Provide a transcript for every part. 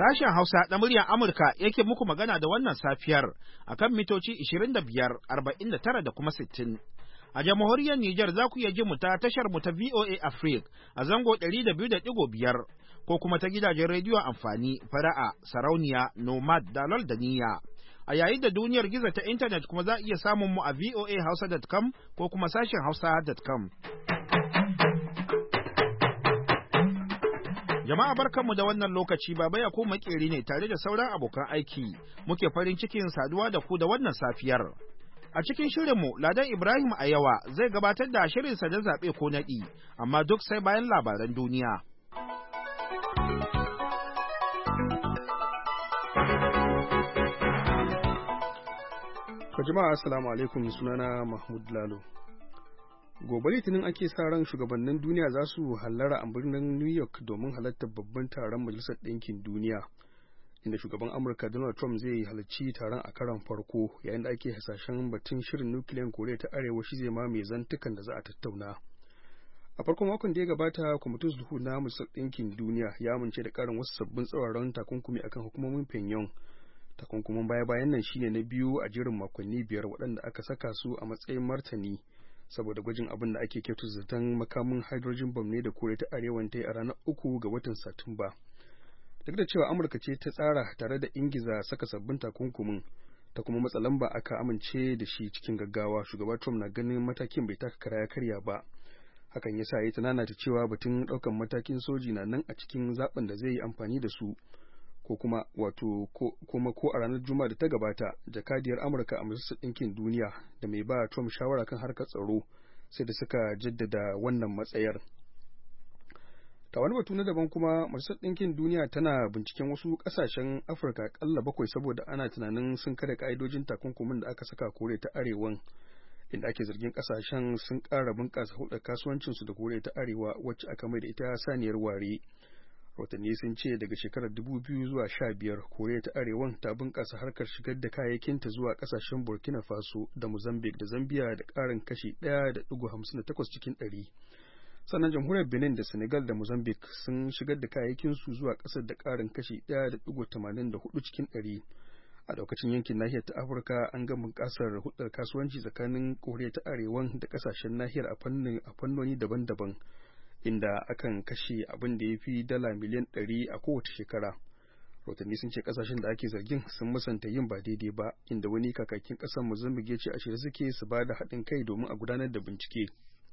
Sashen Hausa na muryar Amurka yake muku magana da wannan safiyar akan mitoci 25, 49 da kuma 60. A jamhuriyar Nijar za ku iya ji mu ta tashar mu ta VOA Africa a zango 200.5 ko kuma ta gidajen rediyo amfani Fara'a, Sarauniya, Nomad, Dalol da Niyya. A yayin da duniyar gizo ta intanet kuma za a iya samun mu a voahausa.com ko kuma sashen hausa.com. Jama'a barkanmu da wannan lokaci, Baba Yakubu Makeri ne tare da sauran abokan aiki. Muke farin cikin saduwa da ku da wannan safiyar. A cikin shirinmu, Ladan Ibrahim Ayawa zai gabatar da shirinsa da zaɓe ko naɗi, amma duk sai bayan labaran duniya. Jama'a assalamu alaikum, sunana Mahmud Lalo. Gobe Litinin ake sa ran shugabannin duniya za su hallara a birnin New York domin halartar babban taron Majalisar Ɗinkin Duniya, inda shugaban Amurka Donald Trump zai halarci taron a karon farko, yayin da ake hasashen batun shirin nukiliyan Koriya ta Arewa shi zai mamaye zantukan da za a tattauna. A farkon makon da ya gabata, kwamitin sulhu na Majalisar Ɗinkin Duniya ya amince da ƙarin wasu sabbin tsauraran takunkumi akan hukumomin Pyongyang. Takunkumin baya-bayan nan shine na biyu a jerin makonni 5 waɗanda aka saka su a matsayin martani saboda gwajin abin da ake kyautu zaton makamin hydrogen bomb ne da Koriya ta Arewa ta yi a ranar 3 ga watan Satumba. Duk da cewa Amurka ce ta tsara tare da ingiza saka sabbin takunkumin, ta kuma matsa lamba aka amince da shi cikin gaggawa, shugaba Trump na ganin matakin bai taka kara ya karya ba. Hakan yasa ya tunana ta cewa batun ɗaukan matakin soji na nan a cikin zaben da zai yi amfani da su. Ko a ranar Juma'a da ta gabata, jakadiyar Amurka a Majalisar Ɗinkin Duniya da mai ba Trump shawara kan harkar tsaro sai da suka jaddada wannan matsayar. Ta wani batu na daban kuma, Majalisar Ɗinkin Duniya tana binciken wasu ƙasashen Afirka ƙalla 7 saboda ana tunanin sun kada ƙa'idojin takunkumin da aka saka Koriya ta Arewan, inda ake zargin ƙasashen sun ƙara bunƙasa hulɗar kasuwancinsu da Koriya ta Arewa wacce aka mai da ita saniyar ware. Rahotanni sun ce daga shekarar 2000 zuwa 15 Koriya ta Arewan ta bunƙasa harkar shigar da kayayyakinta zuwa ƙasashen Burkina Faso da Mozambique da Zambia da ƙarin kashi 1.58 cikin 100. Sannan jamhuriyar Benin da Senegal da Mozambique sun shigar da kayayyakinsu zuwa ƙasar da ƙarin kashi 1.84 cikin 100. A lokacin yankin nahiyar ta Afirka an ga bunƙasar hulɗar kasuwanci tsakanin Koriya ta Arewan da ƙasashen nahiyar a fannoni daban-daban, inda akan kashe abin da ya fi dala miliyan 100 a kowace shekara. Rahotanni sun ce kasashen da ake zargin sun musanta yin ba daidai ba, inda wani kakakin ƙasar Mozambique ya ce a shirye suke su ba da haɗin kai domin a gudanar da bincike.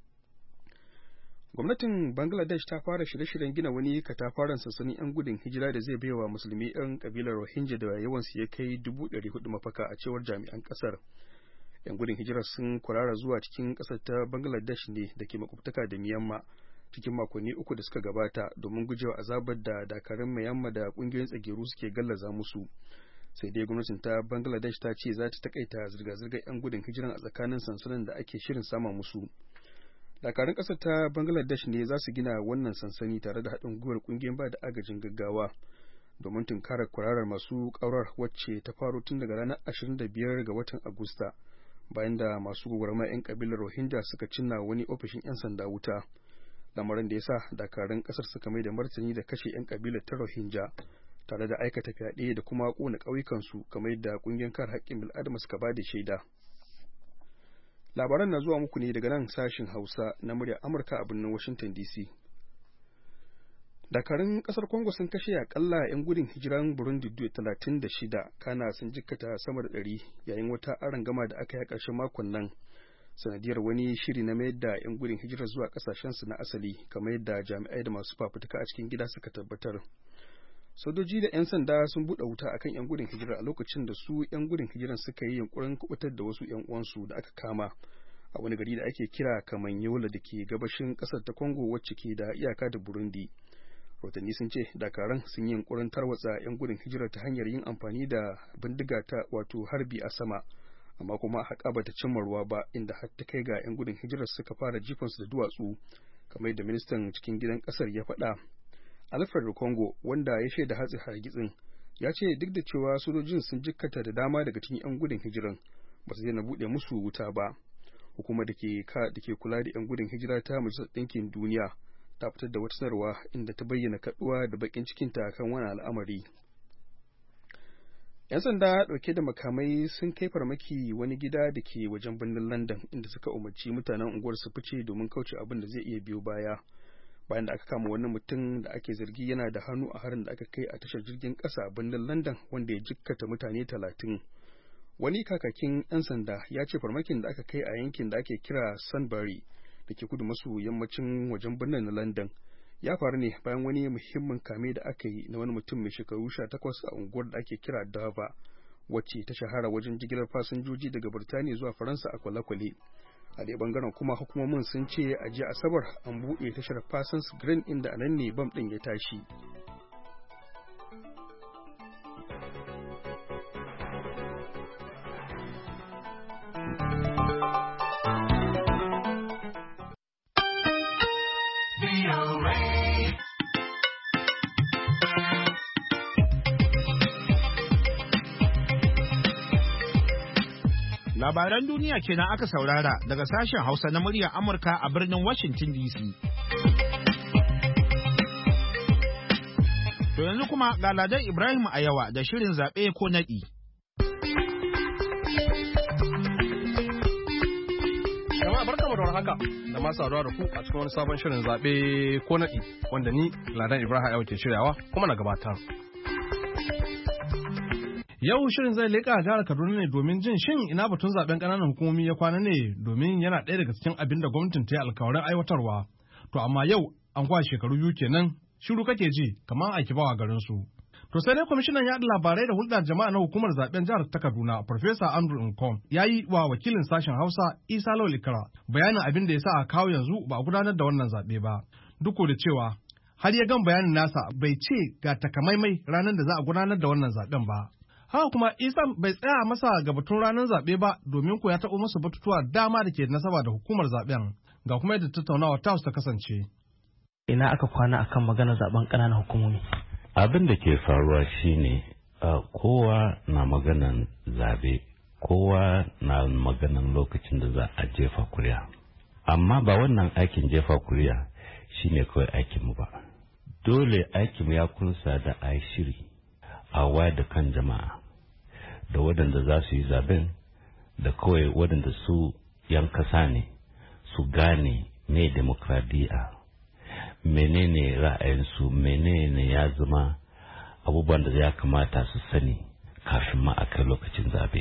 Gwamnatin Bangladesh ta fara shirye-shiryen gina wani katafaren sansanin 'yan gudun hijira da zai baiwa musulmi 'yan kabilar Rohingya da yawansu ya kai 400 mafaka, a cewar jami'an ƙasar. 'Yan gudun hijira sun kwarara zuwa cikin ƙasar ta Bangladesh ne da ke makwabtaka da Myanmar cikin makonni 3 da suka gabata domin gujewa azabar da dakarun Myanmar da kungiyoyin tsageru suke gallaza musu. Sai dai gwamnatin ta Bangladesh ta ce za ta takaita zirga-zirgar 'yan gudun hijiran a tsakanin sansanin da ake shirin sama musu. Dakarun ƙasar ta Bangladesh ne za su gina wannan sansani tare da haɗin gwiwar kungiyoyin ba da agajin gaggawa domin tunkarar kwararar masu ƙaurar wacce ta faro tun daga ranar 25 ga watan Agusta, bayan da masu gwagwarmaya 'yan kabilar Rohingya suka cinna wani ofishin 'yan sanda wuta. Lamarin da ya sa dakarun kasar suka mai da martani da kashe 'yan kabilar ta Rohingya tare da aikata fyaɗe da kuma ƙona ƙauyukansu, kamar yadda ƙungiyar kare haƙƙin bil'adama suka ba da shaida. Labaran na zuwa muku ne daga nan sashin Hausa na muryar Amurka a birnin Washington DC. Dakarun ƙasar Congo sun kashe akalla 'yan gudun hijiran Burundi 36, kana sun jikkata sama da 100 yayin wata arangama da aka yi a ƙarshen makon nan, sanadiyar wani shiri na mayar da 'yan gudun hijira zuwa kasashensu na asali, kamar yadda jami'ai da masu fafutuka a cikin gida suka tabbatar. Sojoji da 'yan sanda sun buɗe wuta akan 'yan gudun hijira a lokacin da su 'yan gudun hijiran suka yi yunkurin kubutar da wasu 'yan uwansu da aka kama a wani gari da ake kira Kamanyola da ke gabashin ƙasar ta Congo wacce ke da iyaka da Burundi. Rahotanni sun ce dakaran sun yi yunkurin tarwatsa 'yan gudun hijira ta hanyar yin amfani da bindiga ta wato harbi a sama, amma kuma haƙa bata cimma ruwa ba, inda har ta kai ga 'yan gudun hijirar suka fara jifansu da duwatsu, kamar da ministan cikin gidan ƙasar ya faɗa. Alfred Congo, wanda ya shaida hatsi hargitsin, ya ce duk da cewa sojojin sun jikkata da dama daga cikin 'yan gudun hijiran, ba su daina buɗe musu wuta ba. Hukumar da ke kula da 'yan gudun hijira ta Majalisar Ɗinkin Duniya ta fitar da wata sanarwa inda ta bayyana kaɗuwa da baƙin cikinta kan wani al'amari. 'Yan sanda ɗauke da makamai sun kai farmaki wani gida da ke wajen birnin London inda suka umarci mutanen unguwar su fice domin kauce abin da zai iya biyo baya. Bayan da aka kama wani mutum da ake zargi yana da hannu a harin da aka kai a tashar jirgin ƙasa a birnin London wanda ya jikkata mutane 30. Wani kakakin 'yan sanda ya ce farmakin da aka kai a yankin da ake kira Sunbury da ke kudu maso yammacin wajen birnin na London ya faru ne bayan wani muhimmin kame da aka yi na wani mutum mai shekaru 18 a unguwar da ake kira Dover, wacce ta shahara wajen jigilar fasinjoji daga Birtaniya zuwa Faransa a kwale-kwale. A ɗaya bangaren kuma hukumomin sun ce a jiya Asabar an buɗe tashar Parsons Green inda anan ne bam ɗin ya tashi. Labaran duniya kenan aka saurara daga sashen Hausa na muryar Amurka a birnin Washington DC. To yanzu kuma ga Ladan Ibrahim Ayawa da shirin zaɓe ko naɗi. Jama'a barkamu da warhaka da masu saduwa da ku a cikin wani sabon shirin zaɓe ko naɗi wanda ni Ladan Ibrahim Ayawa ke shiryawa kuma na gabatar. Yau shirin zai leƙa jihar Kaduna ne domin jin shin ina batun zaben ƙananan hukumomi ya kwana ne domin yana ɗaya daga cikin abin da gwamnatin ta yi alkawarin aiwatarwa. To amma yau an kwa shekaru biyu kenan shiru kake ji kamar a kibawa garin su. To sai dai kwamishinan yaɗa labarai da hulɗar jama'a na hukumar zaben jihar ta Kaduna Farfesa Andrew Nkom ya yi wa wakilin sashen Hausa Isa Lawal Ikra bayanin abin da ya sa a kawo yanzu ba a gudanar da wannan zaɓe ba. Duk da cewa har ya gan bayanin nasa bai ce ga takamaimai ranar da za a gudanar da wannan zaɓen ba. Haka kuma Isa bai tsaya masa ga batun ranar zaɓe ba domin ko ya taɓo masa batutuwa dama da ke nasaba da hukumar zaɓen ga kuma yadda tattaunawa ta ta kasance. Ina aka kwana akan maganar zaɓen ƙananan hukumomi. Abin da ke faruwa shine kowa na maganan zaɓe, kowa na maganan lokacin da za a jefa kuri'a. Amma ba wannan aikin jefa kuri'a shine kawai aikinmu ba. Dole aikinmu ya kunsa da a shiri. A wayar da kan jama'a da waɗanda za su yi zaben da kawai waɗanda su yan kasa ne su gane me demokradiyya, menene ra'ayinsu, menene ya zama abubuwan da ya kamata su sani kafin ma a kai lokacin zabe.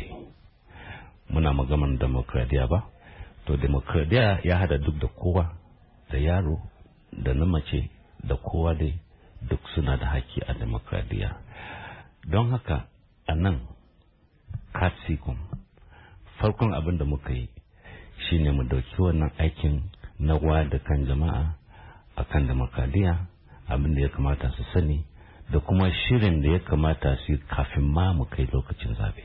Muna maganar demokradiyya ba? To demokradiyya ya hada duk da kowa, da yaro, da na mace, da kowa dai duk suna da haƙƙi a demokradiyya. Don haka a nan katsikun farkon abin da muka yi shine mu dauki wannan aikin na wayar da kan jama'a a kan demokradiyya, abin da ya kamata su sani da kuma shirin da ya kamata su yi kafin ma mu kai lokacin zabe.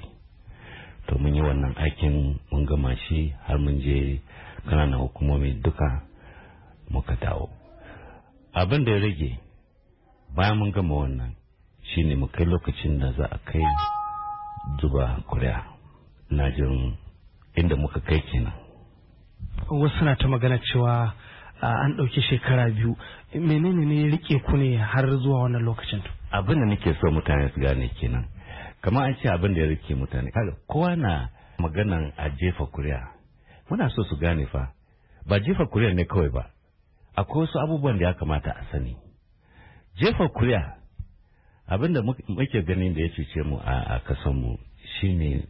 To mun yi wannan aikin mun gama shi har mun je kananan hukumomi duka muka dawo. Abin da ya rage bayan mun gama wannan shine mu kai lokacin da za a kai zuba kuri'a. Na jin inda muka kai kenan. Wasu na ta magana cewa an ɗauki shekara biyu. Menene ne rike ku ne har zuwa wannan lokacin? Abin da nake so mutane su gane kenan. Kamar an ce abin da ya rike mutane. Kowa na maganan a jefa kuri'a. Muna so su gane fa ba jefa kuri'a ne kawai ba. Akwai wasu abubuwan da ya kamata a sani. Jefa kuri'a abinda muke ganin da ya cece mu a kasanmu shine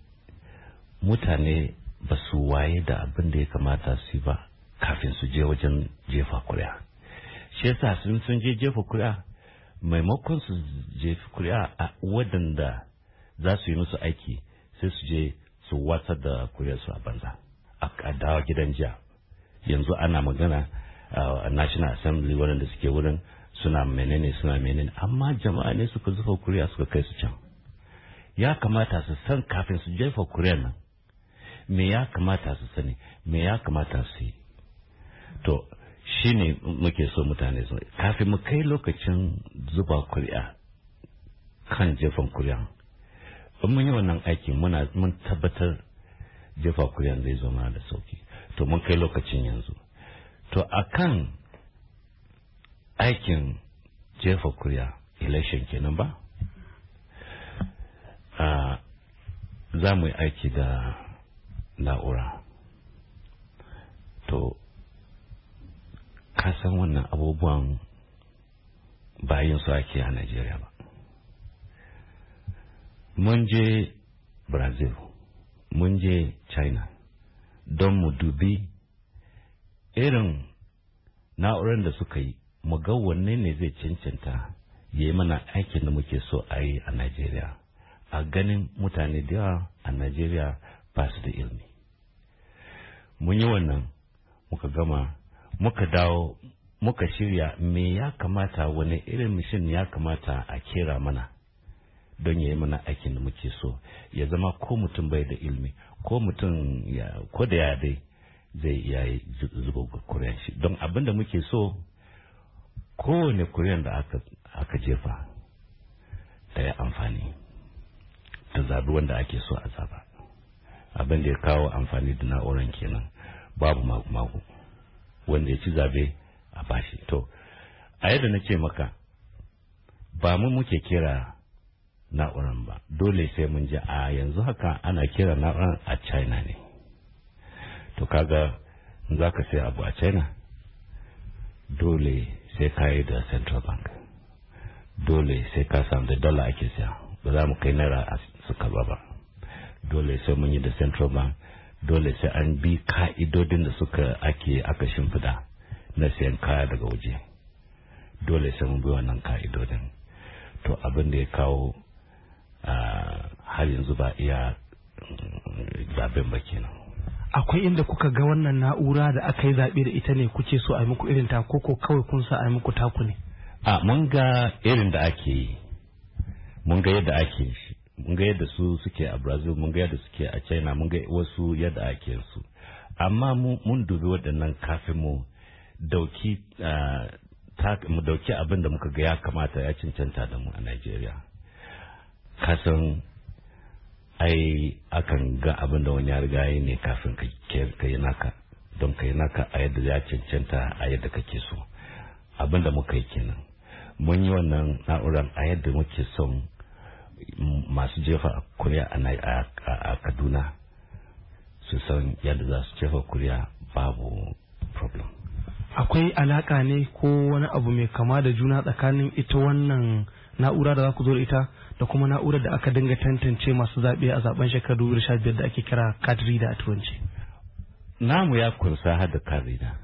mutane ba su waye da abin da ya kamata su yi ba kafin su je wajen jefa kuri'a. Shi yasa sun je jefa kuri'a maimakon su jefa kuri'a a waɗanda za su yi musu aiki sai su je su watsar da kuri'arsu a banza a dawa gidan jiya. Yanzu ana magana a National Assembly waɗanda suke wurin suna menene amma jama'a ne suka zufa kuri'a suka kai su can. Ya kamata su san kafin su jefa kuri'a nan me ya kamata su sani, me ya kamata su yi. To shine muke so mutane su kafin mu kai lokacin zuba kuri'a kan jefan kuri'a. In mun yi wannan aikin mun tabbatar jefa kuri'a zai zo mana da sauki. To mun kai lokacin yanzu. To akan aikin jefa kuri'a election kenan ba? za mu yi aiki da na'ura. To ka san wannan abubuwan bayan su ake a Najeriya ba. Mun je Brazil, mun je China don mu dubi irin na'urar da suka yi, mu ga wanne ne zai cancanta ya yi mana aikin da muke so a yi a Najeriya. A ganin mutane da yawa a Najeriya ba su da ilimi. Mun yi wannan, muka gama, muka dawo, muka shirya me ya kamata, wani irin mishin ya kamata a kera mana don ya yi mana aikin da muke so, ya zama ko mutum bai da ilimi, ko mutum ko da ya dai zai iya zuba kuriyan shi. Don abin da muke so, kowane kuriyan da aka jefa ta yi amfani, ta zabi wanda ake so a zaba. Abin da ya kawo amfani da na'uran kenan, babu magu wanda ya ci zabe a bashi. To a yadda na ce maka, ba mu muke kira na'uran ba, dole sai mun ji a yanzu haka ana kira na'uran a China ne. To kaga za ka sai abu a China, dole sai ka yi da Central Bank, dole sai ka samu da dollar ake siya, ba za mu kai naira su karba ba. Dole sai mun yi da Central Bank, dole sai an bi ka'idodin da aka shimfida na siyan kaya daga waje, dole sai mun bi wannan ka'idodin. To abin da ya kawo har yanzu ba iya zaben ba kenan. Akwai inda kuka ga wannan na'ura da aka yi zaɓe da ita ne kuke so a yi muku irin ta, ko kawai kun sa a yi muku taku ne? Mun ga irin da ake yi, mun ga yadda ake shi, mun ga yadda su suke a Brazil, mun ga yadda suke a China, mun ga wasu yadda ake su. Amma mun dubi waɗannan kafin mu dauki abin da muka ga ya kamata ya cancanta da mu a Najeriya. Kasan ai akan ga abin da wani ya riga yi ne kafin ka yi naka, don ka yi naka a yadda ya cancanta a yadda kake so. Abin da muka yi kenan, mun yi wannan na'urar a yadda muke son masu jefa kuri'a a Kaduna su san yadda za su jefa kuri'a babu problem. Akwai alaka ne ko wani abu mai kama da juna tsakanin ita wannan na'ura da za ku zo da ita da kuma na'urar da aka dinga tantance masu zaɓe a zaben shekaru 2015 da ake kira card reader a turanci? Namu ya kunsa har da card reader.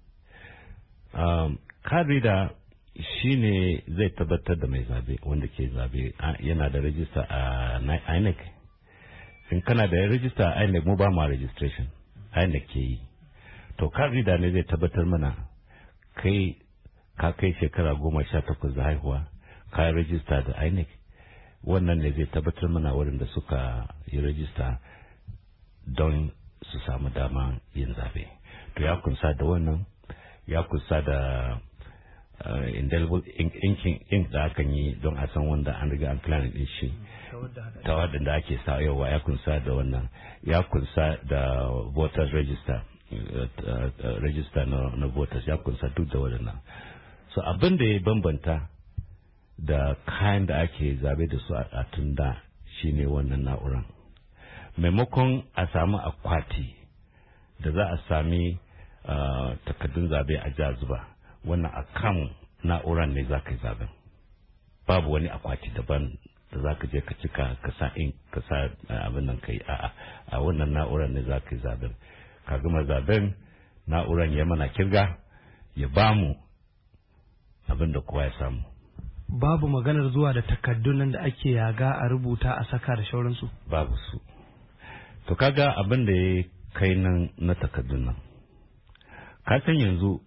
Card reader shi ne zai tabbatar da mai zabe wanda ke zabe yana da rajista a INEC. In kana da rajista a INEC, mu ba ma registration, INEC ke yi. To card reader ne zai tabbatar mana ka kai shekara 18 da haihuwa, ka yi rajista da INEC. Wannan ne zai tabbatar mana waɗanda suka yi rajista don su samu dama yin zabe. To ya kunsa da wannan, ya kunsa da indelible ink da akan yi don a san wanda an riga an plan din shi, ta wadanda ake sa yawa, ya kunsa da wannan, ya kunsa da voters register, register na voters, ya kunsa duk da waɗannan. So abin da ya bambanta da kayan da ake zabe da su a tunda shine wannan na'uran. Maimakon a samu akwati da za a sami takardun zabe a jazuba, wannan a kan na'uran ne za ka yi zaben. Babu wani akwati daban da za ka je ka cika ka sa abin nan ka yi, a wannan na'uran ne za ka yi zaben. Ka gama zaben, na'uran ya mana kirga, ya ba mu abin da kowa ya samu. Babu maganar zuwa da takardun nan da ake yaga a rubuta a saka da shauransu? Babu su. To kaga abin da ya kai nan na takardun nan, ka san yanzu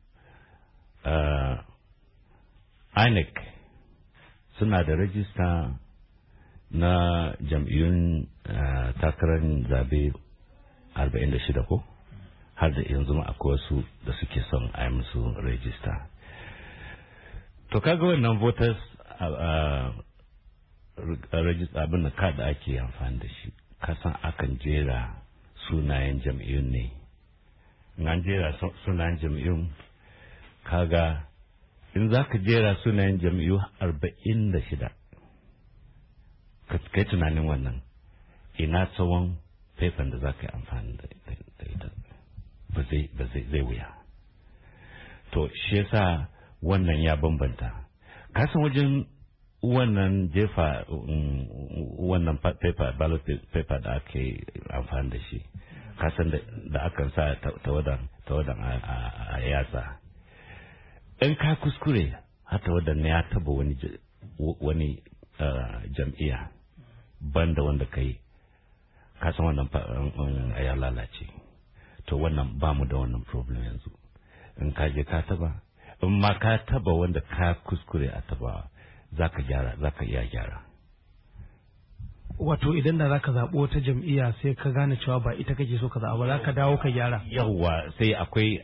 INEC suna da rajista na jam'iyyun takarar zabe 46 ko? Har da yanzu ma akwai wasu da suke son a yi musu rajista. To kaga wannan voters rajista abin da kada ake amfani da shi, kasan akan jera sunayen jam'iyyun ne. An jera sunayen jam'iyyun, kaga in za ka jera sunayen jam'iyyu 46, ka kai tunanin wannan, ina tsawon faifan da za ka yi amfani da ita ba zai wuya. To shi yasa wannan ya bambanta. Kasan wajen wannan jefa wannan ballot paper da ake amfani da shi, kasan da akan sa tawadan a yatsa, in ka kuskure har tawadan ya taba wani jam'iyya banda wanda kai, kasan wannan ya lalace. To wannan ba mu da wannan problem yanzu. In ka je ka taba, in ma ka taba wanda ka kuskure a taba, za ka iya gyara. Wato idan da za ka zaɓo wata jam'iyya sai ka gane cewa ba ita kake so ka zaɓa ba, za ka dawo ka gyara. Yawwa, sai akwai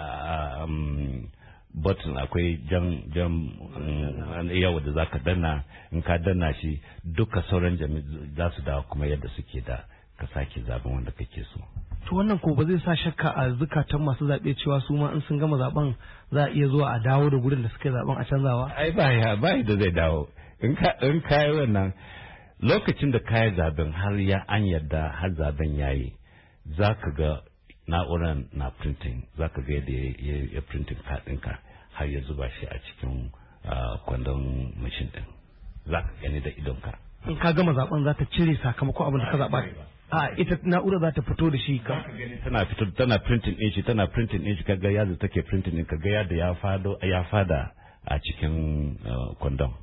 button, akwai jan yawa da za ka danna. In ka danna shi, duka sauran jami'ai za su dawo kuma yadda suke da, ka sake zaben wanda kake so. To wannan ko ba zai sa shakka a zukatan masu zaɓe cewa su ma in sun gama zaben za a iya zuwa a dawo da gurin da suka yi zaben a canzawa? Ai ba da zai dawo. In ka yi wannan lokacin da ka yi zaben har an yadda har zaben ya yi, za ka ga na'urar na printing, za ka ga yadda ya printing kaɗinka har ya zuba shi a cikin kwandon mashin ɗin. Za ka gani da idonka. In ka gama zaben za ta cire sakamakon abin da ka zaɓa. A ita na'ura za ta fito da shi ka. Tana printing ɗin shi kaga yadda take printing ɗin, kaga yadda ya fada a cikin kwandon.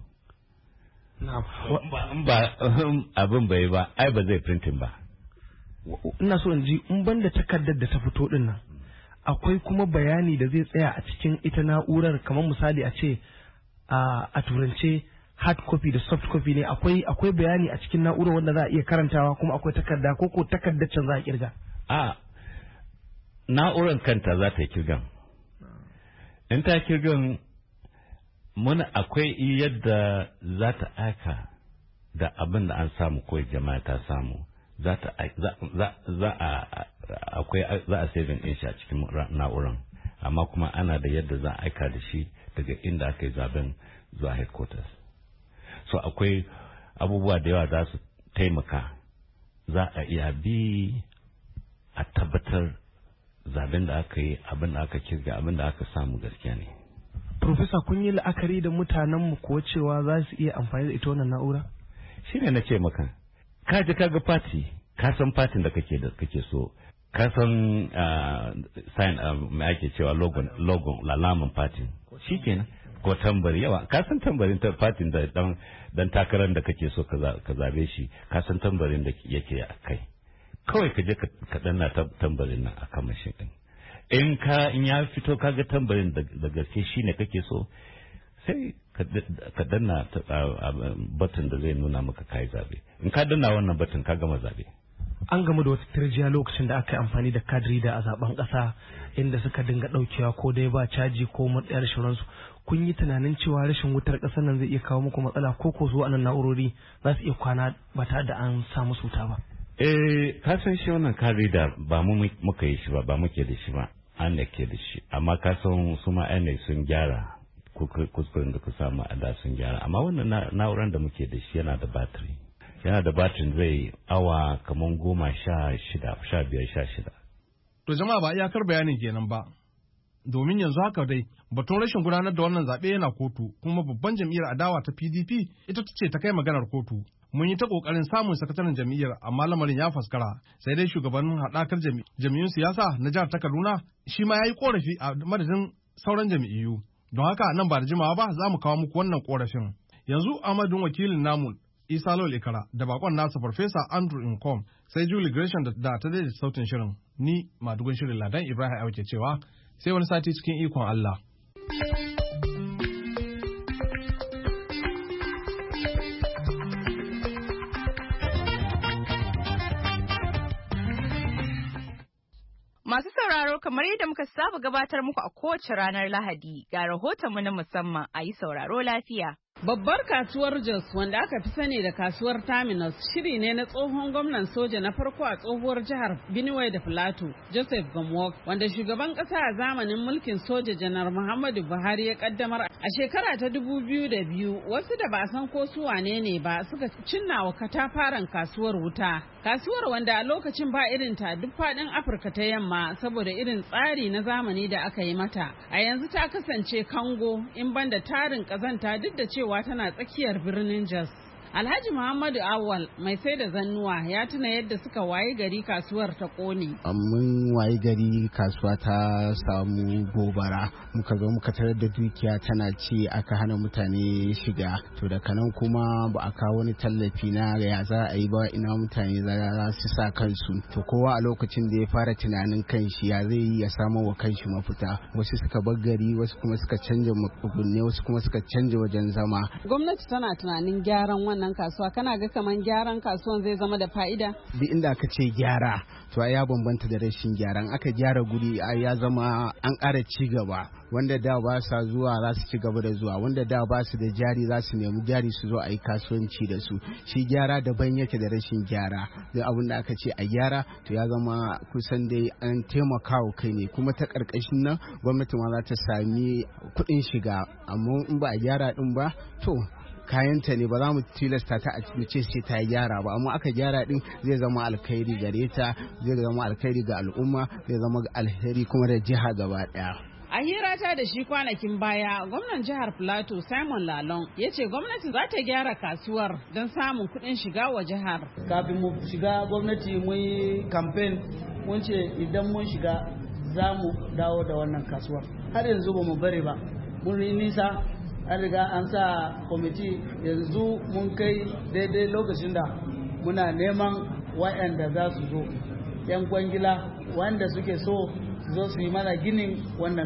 Ba abin bai ba, ai ba zai printing ba. Ina so in ji, in ban da takardar da ta fito ɗin nan, akwai kuma bayani da zai tsaya a cikin ita na'urar, kamar misali a ce a turance hard copy da soft copy ne, akwai bayani a cikin na'urar wanda za a iya karantawa, kuma akwai takarda ko takardar can za a kirga. Na'urar kanta za ta yi kirgan. In ta kirgan, akwai yadda za ta aika da abin da an samu ko jama'a ta samu, za a saving din shi a cikin na'urar, amma kuma ana da yadda za a aika da shi daga inda aka yi zaben zuwa headquarters. So akwai abubuwa da yawa za su taimaka, za a iya bi a tabbatar zaben da aka yi, abin da aka kirga, abin da aka samu gaskiya ne. Profesa, kun yi la'akari da mutanenmu ko cewa za su iya amfani da ita wannan na'ura? Shi ne na ce maka, ka ji kaga party, ka san partin da kake so, ka san sign mai ake cewa logon lalaman party, shi kenan. Ko tambari, yawa ka san tambarin fatin da dan takarar da kake so ka zabe shi, ka san tambarin da yake a kai, kawai ka je ka danna tambarin nan akan mashin din. In ya fito kaga tambarin da gaske shine kake so, sai ka danna button da zai nuna maka kai zabe. In ka danna wannan button ka gama zabe. An gamu da wata tirjiya lokacin da aka yi amfani da kadiri da a zaben kasa, inda suka dinga daukewa ko dai ba caji ko matsayar shirinsu. Kun yi tunanin cewa rashin wutar ƙasar nan zai iya kawo muku matsala, ko zuwa nan na'urori za su iya kwana ba tare da an samu suta ba? Ka san shi wannan kari da ba mu muka yi shi ba muke da shi ba, an da ke da shi, amma ka san su ma sun gyara kuskuren da ku samu a da sun gyara, amma wannan na'urar da muke da shi yana da batirin zai awa kamar 15-16. To jama'a ba iyakar bayanin kenan ba, domin yanzu haka dai batun rashin gudanar da wannan zaɓe yana kotu, kuma babban jam'iyyar adawa ta PDP ita ce ta kai maganar kotu. Mun yi ta ƙoƙarin samun sakataren jam'iyyar, amma lamarin ya faskara, sai dai shugabannin haɗakar jam'iyyun siyasa na jihar ta Kaduna shi ma ya yi ƙorafi a madadin sauran jam'iyyu. Don haka nan ba da jimawa ba za mu kawo muku wannan ƙorafin. Yanzu amadun wakilin namu Isa Lawal Ikara da bakon nasa Farfesa Andrew Nkom, sai Julie Gresham da ta daidaita sautin shirin. Ni madugun shirin Ladan Ibrahim Auke cewa sai wani sati cikin ikon Allah. Masu sauraro, kamar yadda muka saba gabatar muku a kowace ranar Lahadi, ga rahotonmu na musamman, a yi sauraro lafiya. Babbar kasuwar Jos wanda aka fi sani da kasuwar Terminus shiri ne na tsohon gwamnan soja na farko a tsohuwar jihar Benue da Plateau, Joseph Gomwok, wanda shugaban kasa a zamanin mulkin soja Janar Muhammadu Buhari ya kaddamar a shekara ta 2002. Wasu da ba san ko su wane ne ba suka cinna wa katafaren kasuwar wuta. Kasuwar wanda a lokacin ba irin ta duk faɗin Afirka ta yamma saboda irin tsari na zamani da aka yi mata. A yanzu ta kasance kango in banda tarin kazanta duk da cewa tana tsakiyar birnin Jos. Alhaji Muhammadu Awal mai sai da zannuwa ya tuna yadda suka waye gari kasuwar ta kone. Mun waye gari kasuwa ta samu gobara, muka zo muka tarar da dukiya tana ci, aka hana mutane shiga. To daga nan kuma ba a kawo wani tallafi na ya za a yi ba, ina mutane za su sa kansu. To kowa a lokacin da ya fara tunanin kanshi ya zai yi ya samu wa kanshi mafita. Wasu suka bar gari, wasu kuma suka canja matsugunne, wasu kuma suka canja wajen zama. Gwamnati tana tunanin gyaran wannan kasuwa, kana ga kaman gyaran kasuwan zai zama da fa'ida? Duk inda aka ce gyara to ya bambanta da rashin gyaran. Aka gyara guri ya zama an ƙara ci gaba, wanda da ba sa zuwa za su ci gaba da zuwa, wanda da ba su da jari za su nemi jari su zo a yi kasuwanci da su. Shi gyara daban yake da rashin gyara. Duk abin da aka ce a gyara to ya zama kusan dai an taimaka wa kai ne, kuma ta ƙarƙashin nan gwamnati ma za ta sami kuɗin shiga. Amma in ba a gyara din ba to kayanta ne, ba za mu tilasta ta a ce sai ta gyara ba, amma aka gyara din zai zama alkhairi gare ta, zai zama alkhairi ga al'umma, zai zama alkhairi kuma da jiha gaba daya. A hirata da shi kwanakin baya, gwamnan jihar Plateau Simon Lalong ya ce gwamnati za ta gyara kasuwar don samun kuɗin shiga wa jihar. Kafin mu shiga gwamnati mun yi campaign, mun ce idan mun shiga za mu dawo da wannan kasuwar. Har yanzu ba mu bari ba, mun yi nisa. An riga an sa kwamiti, yanzu mun kai daidai lokacin da muna neman wa'anda za su zo, 'yan kwangila wanda suke so su zo su yi mana ginin wannan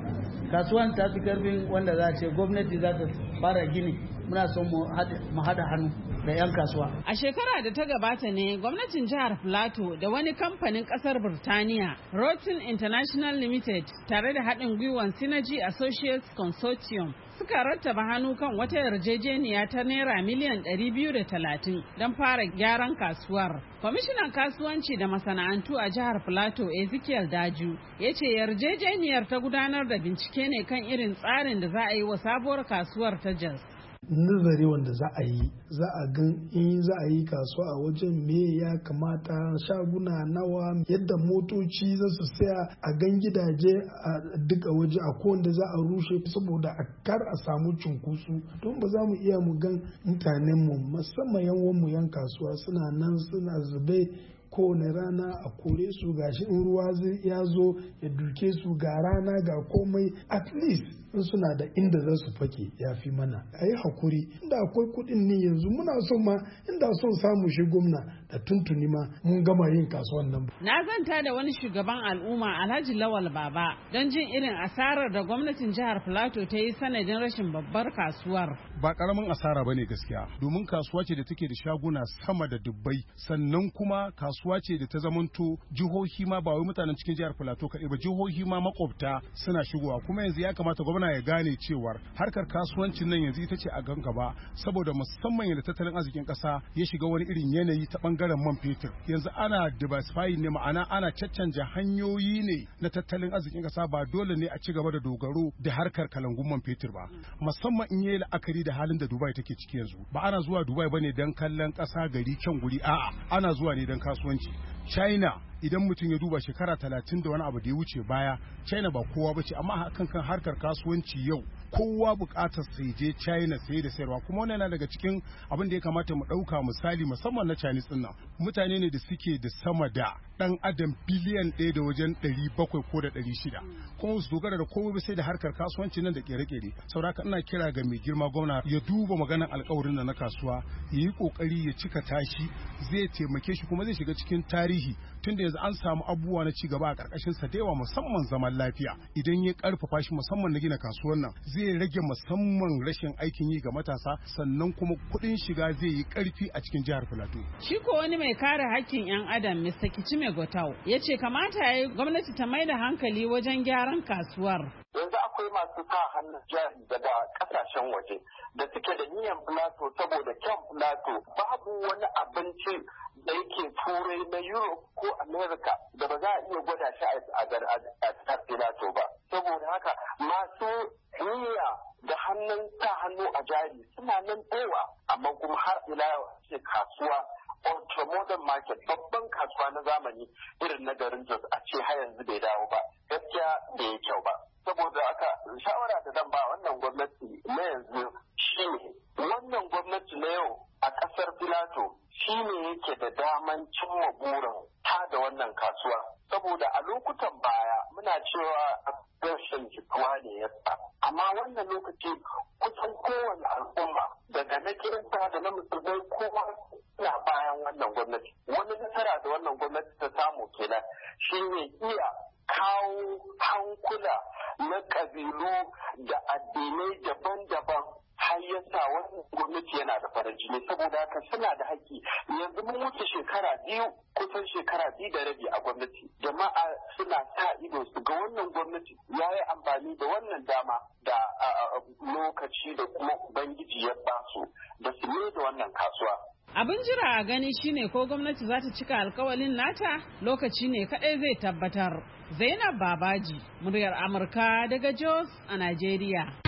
kasuwan ta fi karfin wanda za a ce gwamnati za ta fara gini. Muna son mu haɗa hannu da 'yan kasuwa. A shekara da ta gabata ne gwamnatin jihar Plateau da wani kamfanin kasar Birtaniya, Rotin International Limited, tare da haɗin gwiwan Synergy Associates Consortium suka rattaba hannu kan wata yarjejeniya ta naira miliyan 230 don fara gyaran kasuwar. Kwamishinan kasuwanci da masana'antu a jihar Plateau Ezekiel Daju ya ce yarjejeniyar ta gudanar da bincike ne kan irin tsarin da za a yi wa sabuwar kasuwar ta Jos. Nazari wanda za a yi, za a gan in za a yi kasuwa a wajen me ya kamata, shaguna nawa, yadda motoci za su saya, a gan gidaje a duka waje, a kowanda za a rushe saboda a kar a samu cunkusu. Don ba za mu iya mu gan mutanenmu musamman yan yan kasuwa suna nan suna zube kowane rana, a kore su, gashi in ruwa ya zo ya duke su, ga rana ga komai. At least in suna da inda za su fake ya fi mana. A yi hakuri, inda akwai kuɗin ne yanzu muna son ma, inda son samu shi gwamna da tuntuni ma mun gama yin kasuwan nan. Na zanta da wani shugaban al'umma Alhaji Lawal Baba don jin irin asarar da gwamnatin jihar Plateau ta yi sanadin rashin babbar kasuwar. Ba karamin asara bane gaskiya, domin kasuwa ce da take da shaguna sama da dubbai, sannan kuma kasuwa ce da ta zamanto jihohi ma ba wai mutanen cikin jihar Plateau kaɗai ba, jihohi ma makwabta suna shigowa. Kuma yanzu ya kamata gwamna ya gane cewar harkar kasuwancin nan yanzu ita ce a gan gaba, saboda musamman yadda tattalin arzikin ƙasa ya shiga wani irin yanayi ta bangaren man fetur. Yanzu ana diversifying ne, ma'ana ana caccanja hanyoyi ne na tattalin arzikin ƙasa, ba dole ne a ci gaba da dogaro da harkar kalangun man fetur ba, musamman in yi la'akari da halin da Dubai take ciki yanzu. Ba ana zuwa Dubai bane don kallon ƙasa gari kyan guri, a'a ana zuwa ne don kasuwanci. China idan mutum ya duba shekara 30 da wani abu da ya wuce baya, China ba kowa bace, amma kan harkar kasuwanci yau kowa bukatar sai je China sai da sayarwa. Kuma wannan yana daga cikin abin da ya kamata mu dauka misali, musamman na Chinese din nan. Mutane ne da suke da sama da dan adam biliyan 1 da wajen 700 ko da 600, kuma su dogara da komai ba sai da harkar kasuwanci nan da kere-kere. Saboda ina kira ga mai girma gwamna ya duba maganar alƙawarin da na kasuwa, ya yi kokari ya cika tashi, zai taimake shi kuma zai shiga cikin tarihi, tunda yanzu an samu abubuwa na cigaba a karkashin sa da yawa, musamman zaman lafiya. Idan ya karfafa shi musamman na gina kasuwar nan, zai rage musamman rashin aikin yi ga matasa, sannan kuma kuɗin shiga zai yi ƙarfi a cikin jihar Plateau. Shi ko wani mai kare hakkin 'yan adam Mr. Kichime Gotau ya ce kamata ya yi gwamnati ta mai da hankali wajen gyaran kasuwar. Yanzu akwai masu masu sa hannun jari daga kasashen waje da suke da niyan Plato saboda kyan Plato babu wani abinci da yake turai na Europe ko America da ba za a iya gwada shi a Plato ba. Saboda haka masu niyya da sa hannu a jari suna nan tsawa, amma kuma har ila ce kasuwa ultra-modern market, babban kasuwa na zamani irin na garin Jos a ce har yanzu bai dawo ba, gaskiya bai yi kyau ba. Saboda haka shawara da zan ba wannan gwamnati na yanzu shi ne, wannan gwamnati na yau a ƙasar Filato shi ne yake da daman cimma burin ta da wannan kasuwa. Saboda a lokutan baya muna cewa rashin jituwa ne ya sa, amma wannan lokaci kusan kowane al'umma daga na kirista da na musulmai kowa na bayan wannan gwamnati. Wani nasara da wannan gwamnati ta samu kenan shi ne iya kawo hankula na ƙabilu da addinai daban-daban har yasa wannan gwamnati yana da farin jini, saboda haka suna da haƙƙi. Yanzu mun wuce kusan shekara biyu da rabi a gwamnati. Jama'a suna sa ido su ga wannan gwamnati ya yi amfani da wannan dama da lokaci da kuma ubangiji ya basu da su ne da wannan kasuwa. Abin jira a gani shine ko gwamnati za ta cika alkawalin nata, lokaci ne kadai zai tabbatar. Zainab Babaji, muryar Amurka daga Jos a Najeriya.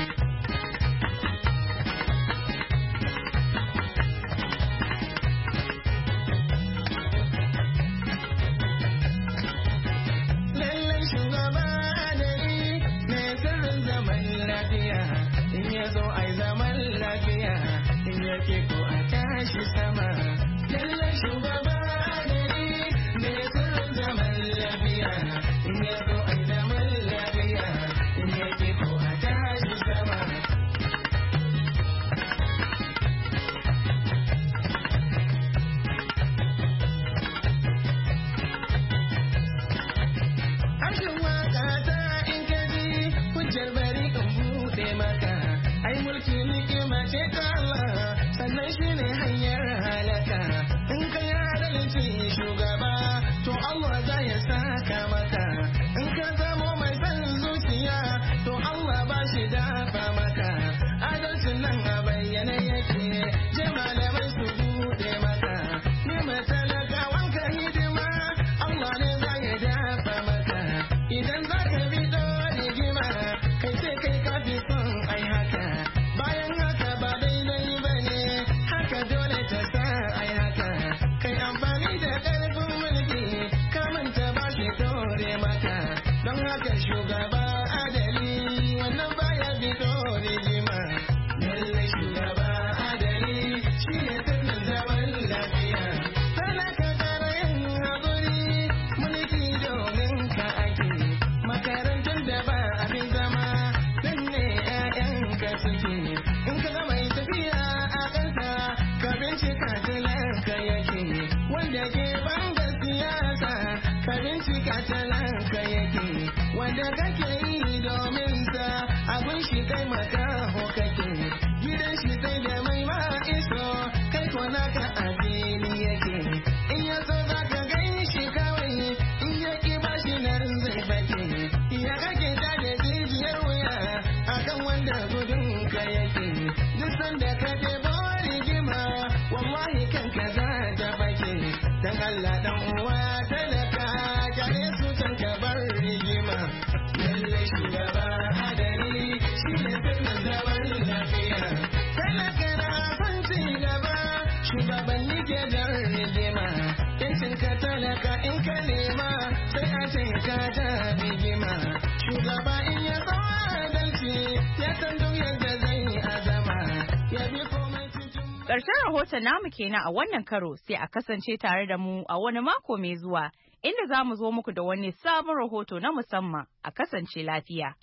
Ƙarshen rahoton namu kenan a wannan karo, sai a kasance tare da mu a wani mako mai zuwa inda za mu zo muku da wani sabon rahoto na musamman. A kasance lafiya.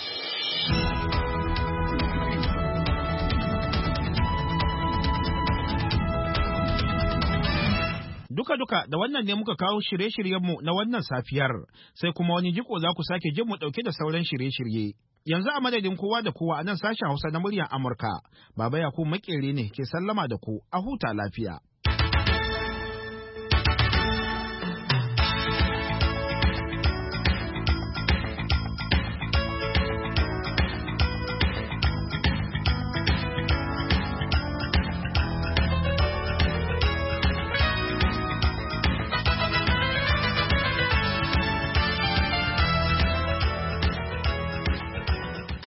Duka-duka da wannan ne muka kawo shirye-shiryenmu na wannan safiyar, sai kuma wani jiko za ku sake jin mu ɗauke da sauran shirye-shirye. Yanzu a madadin kowa da kowa a nan sashen Hausa na muryar Amurka, Baba Yakubu Makere ne ke sallama da ku, a huta lafiya.